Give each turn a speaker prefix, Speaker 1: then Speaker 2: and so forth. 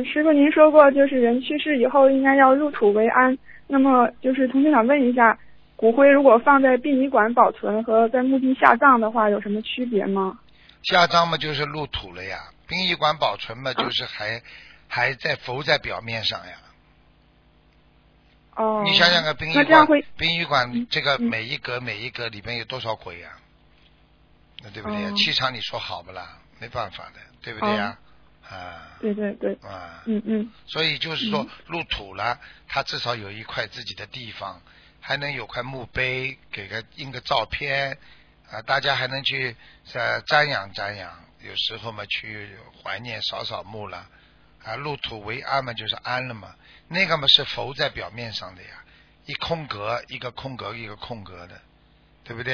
Speaker 1: 师傅您说过，就是人去世以后应该要入土为安。那么就是同学想问一下，骨灰如果放在殡仪馆保存和在墓地下葬的话，有什么区别吗？
Speaker 2: 下葬嘛就是入土了呀，殡仪馆保存嘛就是还在浮在表面上呀。
Speaker 1: 哦。
Speaker 2: 你想想看，殡仪馆这个每一格每一格里面有多少鬼呀？那对不对呀？气场你说好不啦？没办法的，对不对呀？
Speaker 1: 对对对。
Speaker 2: 所以就是说入土了，他至少有一块自己的地方，还能有块墓碑，给个印个照片大家还能去瞻仰瞻仰，有时候嘛去怀念扫扫墓了入土为安嘛就是安了嘛，那个嘛是浮在表面上的呀，一空格一个空格一个空格的，对不对？